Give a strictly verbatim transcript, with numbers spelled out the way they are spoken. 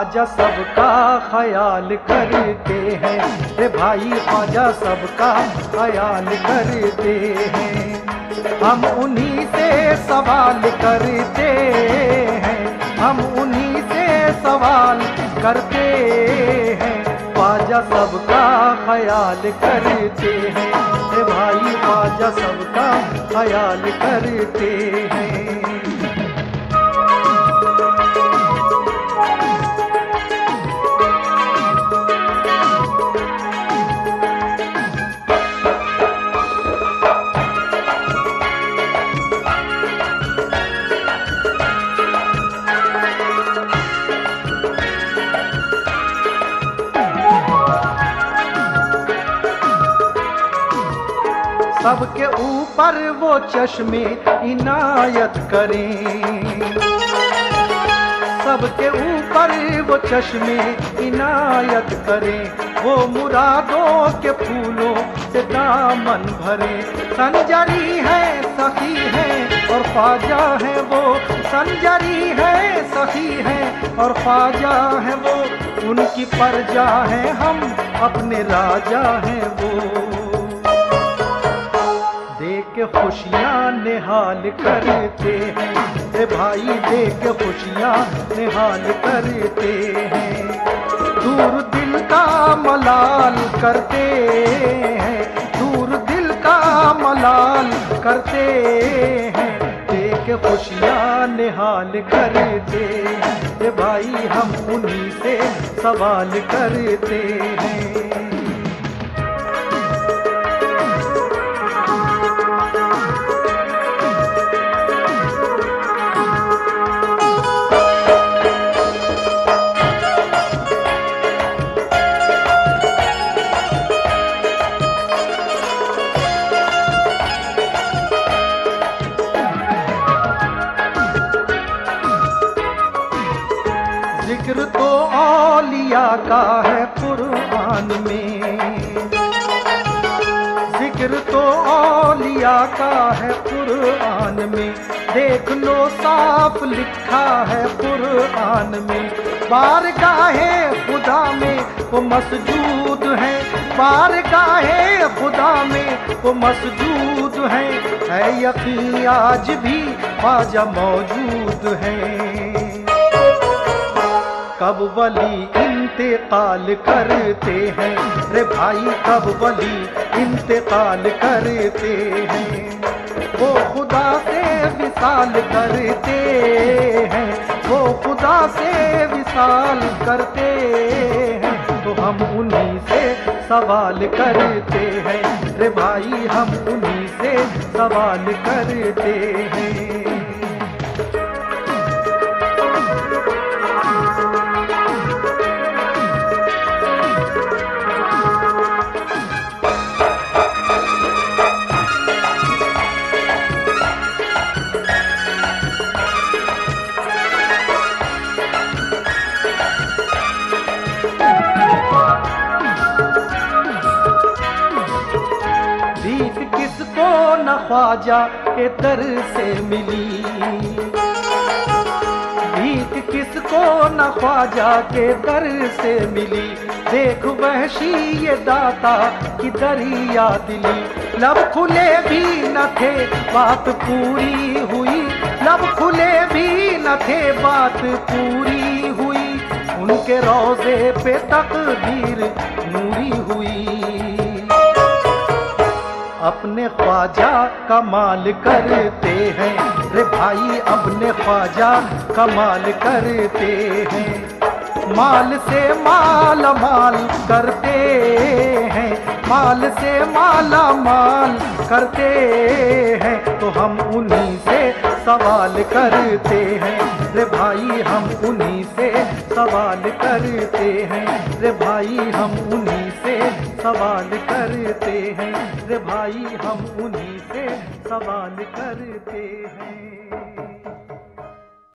ख्वाजा सबका ख्याल करते हैं, रे भाई ख्वाजा सबका ख्याल करते हैं। हम उन्हीं से सवाल करते हैं, हम उन्हीं से सवाल करते हैं। ख्वाजा सबका ख्याल करते हैं, रे भाई ख्वाजा सबका ख्याल करते हैं। सबके ऊपर वो चश्मे इनायत करें, सबके ऊपर वो चश्मे इनायत करें। वो मुरादों के फूलों से दामन भरे। संजरी है सखी है और ख्वाजा है वो, संजरी है सखी है और ख्वाजा है वो। उनकी प्रजा है हम अपने राजा हैं वो। देख के खुशियाँ निहाल करते हैं, रे भाई देख के खुशियाँ निहाल करते हैं। दूर दिल का मलाल करते हैं, दूर दिल का मलाल करते हैं। देख के खुशियाँ निहाल करते हैं, रे भाई हम उन्हीं से सवाल करते हैं। जिक्र तो औलिया का है कुरान में, जिक्र तो औलिया का है कुरान में। देख लो साफ लिखा है कुरान में। बारगाहे खुदा में वो मसजूद है, बारगाहे खुदा में वो मसजूद है। है यकीन आज भी ख्वाजा मौजूद है। कब वली इंतकाल करते हैं, रे भाई कब वली इंतकाल करते हैं। वो खुदा से विसाल करते हैं, वो खुदा से विसाल करते हैं। तो हम उन्हीं से सवाल करते हैं, रे भाई हम उन्हीं से सवाल करते हैं। किसको न ख्वाजा के दर से मिली, भीख किसको न ख्वाजा के दर से मिली। देख वहशी ये दाता की दरिया दिली। लब खुले भी न थे बात पूरी हुई, लब खुले भी न थे बात पूरी हुई। उनके रोज़े पे तकदीर नूरी हुई। अपने ख्वाजा कमाल करते हैं, रे भाई अपने ख्वाजा कमाल करते हैं। माल से माला माल करते हैं, माल से माला माल करते हैं। तो हम उन्हीं से सवाल करते हैं, रे भाई हम उन्हीं से सवाल करते हैं। रे भाई हम उन्हीं से सवाल करते हैं, रे भाई हम उन्हीं से सवाल करते हैं।